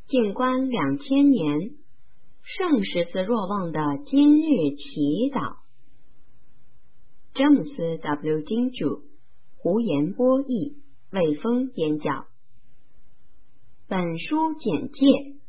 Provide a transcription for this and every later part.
静观2000年，圣十字若望的今日祈祷。詹姆斯 ·W. 金著，胡言播译，魏峰编讲。本书简介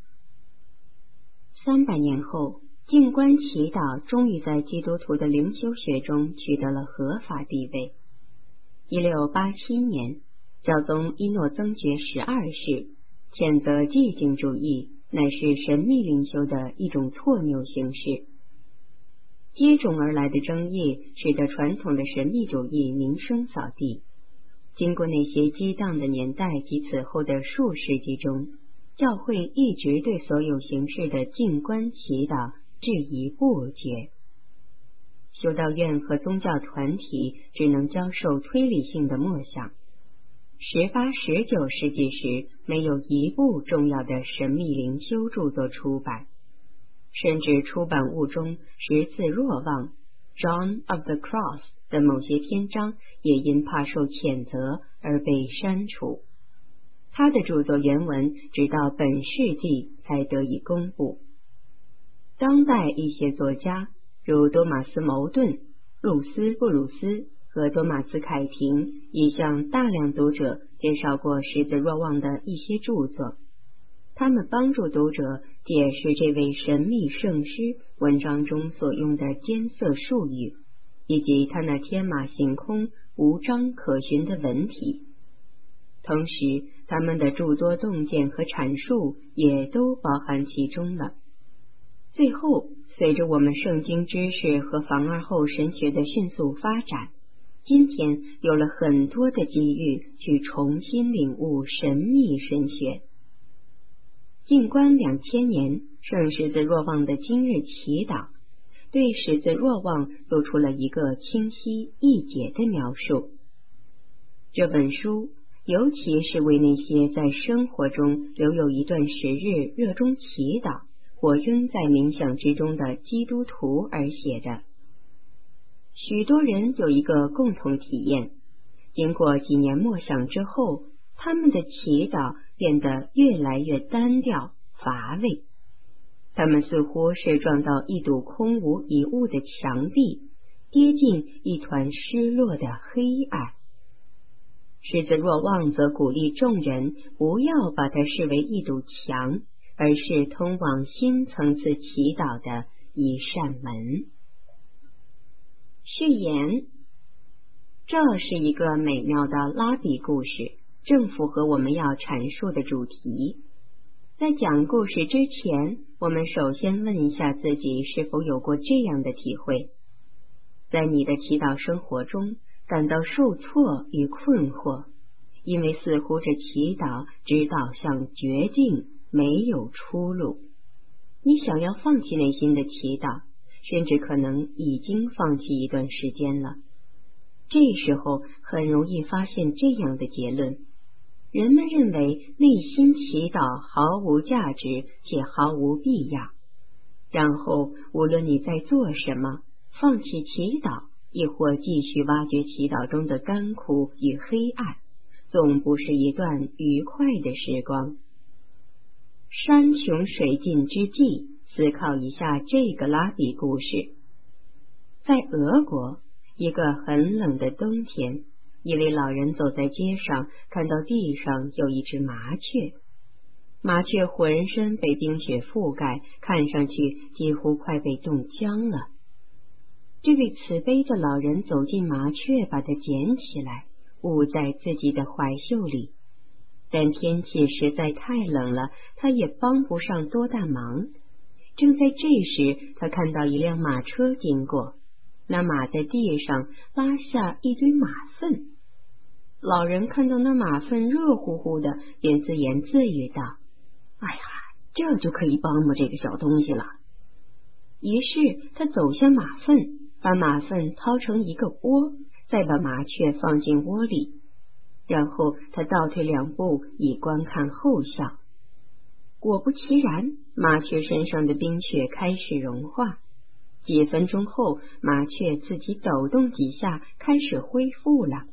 ：300年后，静观祈祷终于在基督徒的灵修学中取得了合法地位。1687年，教宗伊诺增爵12世谴责寂静主义乃是神秘灵修的一种错谬形式。接踵而来的争议使得传统的神秘主义名声扫地。经过那些激荡的年代及此后的数世纪中，教会一直对所有形式的静观祈祷质疑不绝。修道院和宗教团体只能教授推理性的默想。18、19世纪时，没有一部重要的神秘灵修著作出版，甚至出版物中十字若望 John of the Cross 的某些篇章也因怕受谴责而被删除。他的著作原文直到本世纪才得以公布。当代一些作家如多马斯·茅盾、露丝·布鲁斯和多马斯·凯廷已向大量读者介绍过十字若望的一些著作，他们帮助读者解释这位神秘圣师文章中所用的艰涩术语，以及他那天马行空、无章可循的文体。同时，他们的诸多洞见和阐述也都包含其中了。最后，随着我们圣经知识和防二后神学的迅速发展，今天有了很多的机遇去重新领悟神秘神学。静观2000年，圣十字若望的今日祈祷对十字若望做出了一个清晰易解的描述。这本书尤其是为那些在生活中留有一段时日热衷祈祷或仍在冥想之中的基督徒而写的。许多人有一个共同体验，经过几年默想之后，他们的祈祷变得越来越单调乏味。他们似乎是撞到一堵空无一物的墙壁，跌进一团失落的黑暗。十字若望则鼓励众人不要把它视为一堵墙，而是通往新层次祈祷的一扇门。序言：这是一个美妙的拉比故事，正符合我们要阐述的主题。在讲故事之前，我们首先问一下自己是否有过这样的体会：在你的祈祷生活中感到受挫与困惑，因为似乎这祈祷只导向绝境，没有出路。你想要放弃内心的祈祷，甚至可能已经放弃一段时间了。这时候很容易发现这样的结论：人们认为内心祈祷毫无价值且毫无必要，然后无论你在做什么，放弃祈祷亦或继续挖掘祈祷中的干枯与黑暗，总不是一段愉快的时光。山穷水尽之际，思考一下这个拉比故事。在俄国，一个很冷的冬天，一位老人走在街上，看到地上有一只麻雀。麻雀浑身被冰雪覆盖，看上去几乎快被冻僵了。这位慈悲的老人走进麻雀，把它捡起来，捂在自己的怀袖里。但天气实在太冷了，他也帮不上多大忙。正在这时，他看到一辆马车经过，那马在地上拉下一堆马粪。老人看到那马粪热乎乎的，便自言自语道：哎呀，这就可以帮帮这个小东西了。于是他走向马粪，把马粪掏成一个窝，再把麻雀放进窝里，然后他倒退2步以观看后效。果不其然，麻雀身上的冰雪开始融化。几分钟后，麻雀自己抖动几下，开始恢复了。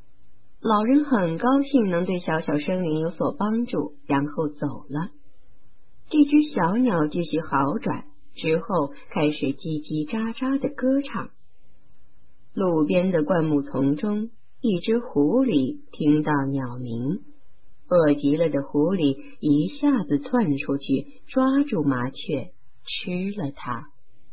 老人很高兴能对小小生灵有所帮助，然后走了。 这只小鸟继续好转，之后开始叽叽喳喳的歌唱。路边的灌木丛中，一只狐狸听到鸟鸣，饿极了的狐狸一下子窜出去，抓住麻雀，吃了它。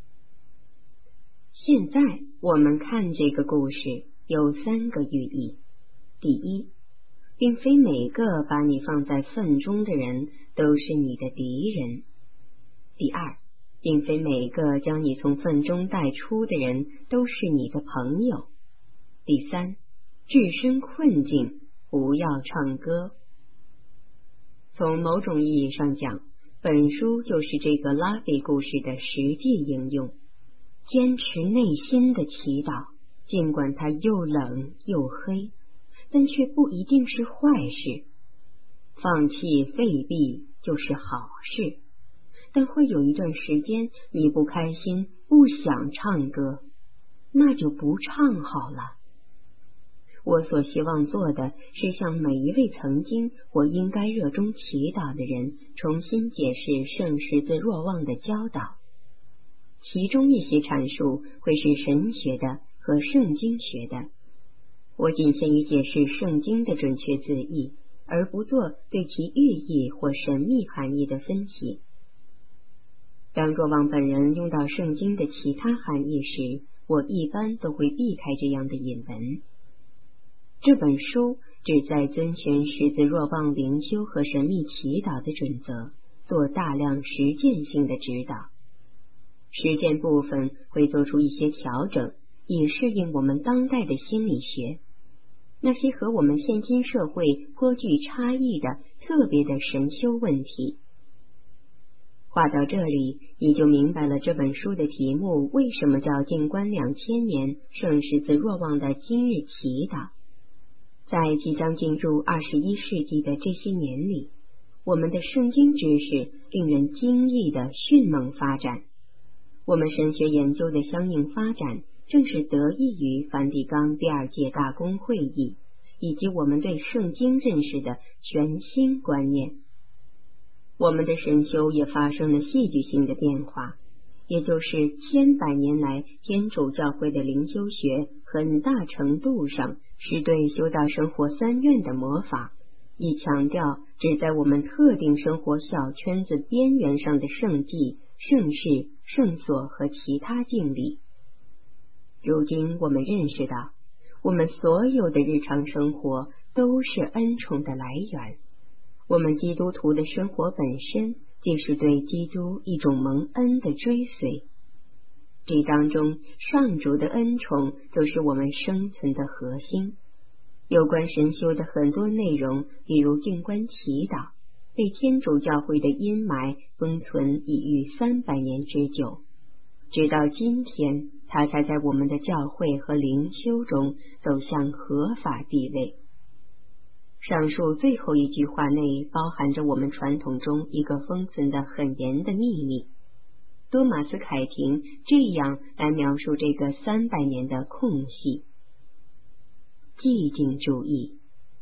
现在我们看这个故事有3个寓意。第一，并非每个把你放在粪中的人都是你的敌人。第二，并非每个将你从粪中带出的人都是你的朋友。第三，置身困境，不要唱歌。从某种意义上讲，本书就是这个拉比故事的实际应用。坚持内心的祈祷，尽管它又冷又黑，但却不一定是坏事。放弃废币就是好事，但会有一段时间你不开心，不想唱歌，那就不唱好了。我所希望做的是向每一位曾经或应该热衷祈祷的人重新解释圣十字若望的教导，其中一些阐述会是神学的和圣经学的。我仅限于解释圣经的准确字义，而不做对其寓意或神秘含义的分析。当若望本人用到圣经的其他含义时，我一般都会避开这样的引文。这本书旨在遵循十字若望灵修和神秘祈祷的准则，做大量实践性的指导。实践部分会做出一些调整，以适应我们当代的心理学，那些和我们现今社会颇具差异的特别的神修问题。话到这里，你就明白了这本书的题目为什么叫静观2000年圣十字若望的今日祈祷。在即将进入21世纪的这些年里，我们的圣经知识令人惊异的迅猛发展，我们神学研究的相应发展正是得益于梵蒂冈第2届大公会议以及我们对圣经认识的全新观念。我们的神修也发生了戏剧性的变化，也就是千百年来天主教会的灵修学很大程度上是对修道生活3愿的模仿，以强调只在我们特定生活小圈子边缘上的圣迹、圣事、圣所和其他敬礼。如今我们认识到，我们所有的日常生活都是恩宠的来源，我们基督徒的生活本身即是对基督一种蒙恩的追随，这当中上主的恩宠就是我们生存的核心。有关神修的很多内容，比如静观祈祷，被天主教会的阴霾封存已逾300年之久，直到今天它才在我们的教会和灵修中走向合法地位。上述最后一句话内包含着我们传统中一个封存的很严的秘密。多马斯凯廷这样来描述这个300年的空隙：寂静主义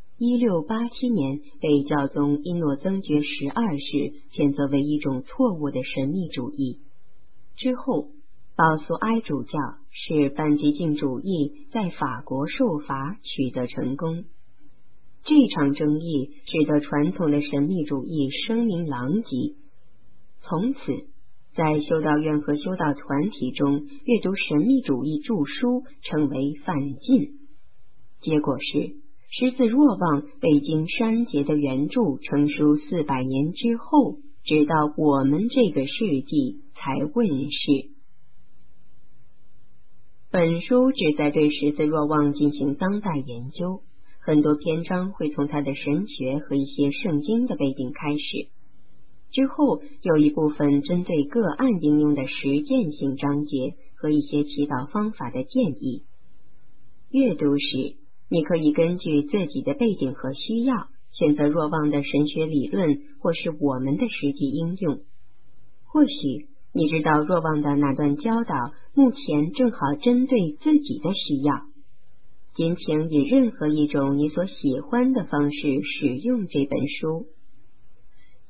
1687年被教宗伊诺增爵12世谴责为一种错误的神秘主义，之后鲍苏埃主教使半寂静主义在法国受罚取得成功。这场争议使得传统的神秘主义声名狼藉，从此在修道院和修道团体中阅读神秘主义著书成为犯禁。结果是十字若望被经删节的原著成书400年之后，直到我们这个世纪才问世。本书旨在对十字若望进行当代研究，很多篇章会从他的神学和一些圣经的背景开始，之后有一部分针对个案应用的实践性章节和一些祈祷方法的建议。阅读时，你可以根据自己的背景和需要，选择若望的神学理论或是我们的实际应用。或许你知道若望的哪段教导目前正好针对自己的需要，仅请以任何一种你所喜欢的方式使用这本书。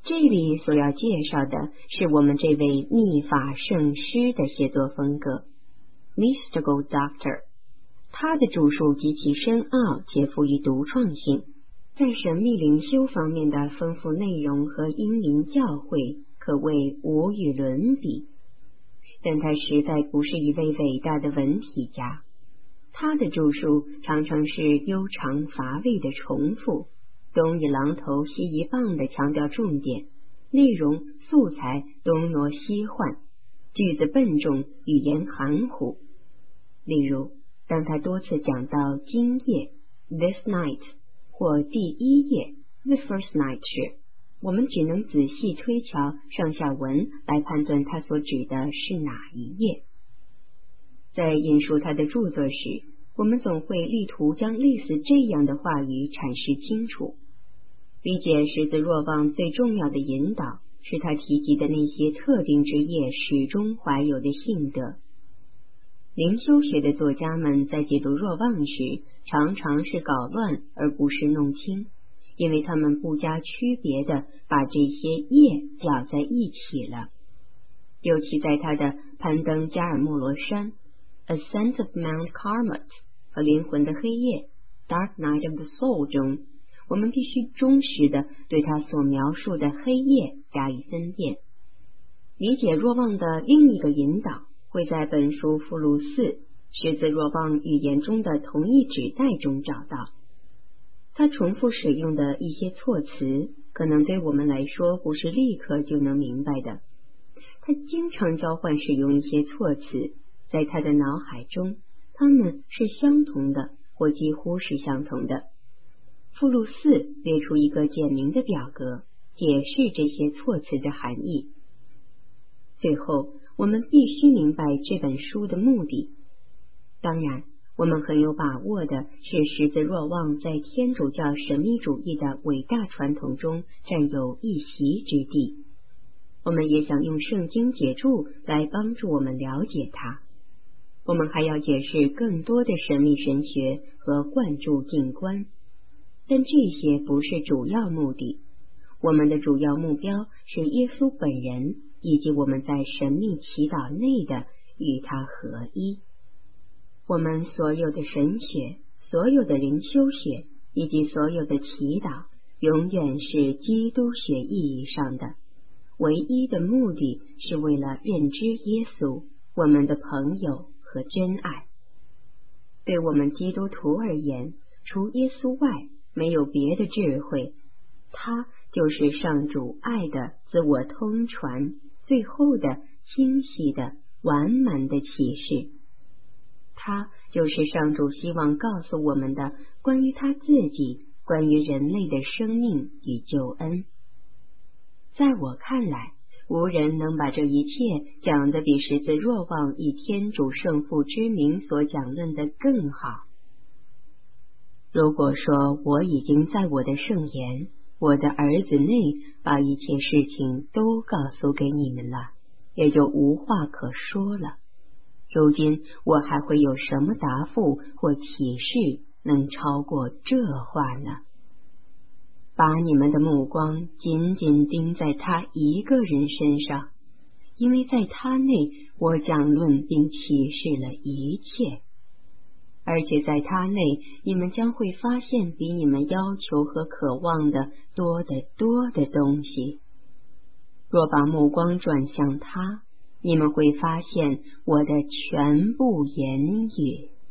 这里所要介绍的是我们这位秘法圣师的写作风格 Mystical Doctor。 他的著述极其深奥且富于独创性，在神秘灵修方面的丰富内容和英明教诲可谓无与伦比。但他实在不是一位伟大的文体家，他的著述常常是悠长乏味的重复，东一榔头西一棒地强调重点，内容素材东挪西换，句子笨重，语言含糊。例如，当他多次讲到今夜 this night 或第一夜 the first night 时，我们只能仔细推敲上下文来判断他所指的是哪一页。在引述他的著作时，我们总会力图将类似这样的话语阐释清楚。理解十字若望最重要的引导是他提及的那些特定之夜始终怀有的性德。灵修学的作家们在解读若望时，常常是搞乱而不是弄清，因为他们不加区别地把这些夜搅在一起了。尤其在他的攀登加尔默罗山 Ascent of Mount Carmel 和灵魂的黑夜 Dark Night of the Soul 中，我们必须忠实地对他所描述的黑夜加以分辨。理解若望的另一个引导会在本书附录4十字若望语言中的同一指代中找到。他重复使用的一些措辞可能对我们来说不是立刻就能明白的，他经常交换使用一些措辞，在他的脑海中它们是相同的或几乎是相同的。附录4列出一个简明的表格，解释这些措辞的含义。最后，我们必须明白这本书的目的。当然，我们很有把握的是十字若望在天主教神秘主义的伟大传统中占有一席之地。我们也想用圣经解注来帮助我们了解它。我们还要解释更多的神秘神学和灌注静观，但这些不是主要目的。我们的主要目标是耶稣本人，以及我们在神秘祈祷内的与他合一。我们所有的神学、所有的灵修学以及所有的祈祷，永远是基督学意义上的，唯一的目的是为了认知耶稣，我们的朋友和真爱。对我们基督徒而言，除耶稣外没有别的智慧，它就是上主爱的自我通传，最后的清晰的完满的启示。它就是上主希望告诉我们的关于他自己，关于人类的生命与救恩。在我看来，无人能把这一切讲得比十字若望以天主圣父之名所讲论的更好。如果说我已经在我的圣言，我的儿子内把一切事情都告诉给你们了，也就无话可说了。如今我还会有什么答复或启示能超过这话呢？把你们的目光紧紧盯在他一个人身上，因为在他内我讲论并启示了一切，而且在他内你们将会发现比你们要求和渴望的多得多的东西。若把目光转向他，你们会发现我的全部言语。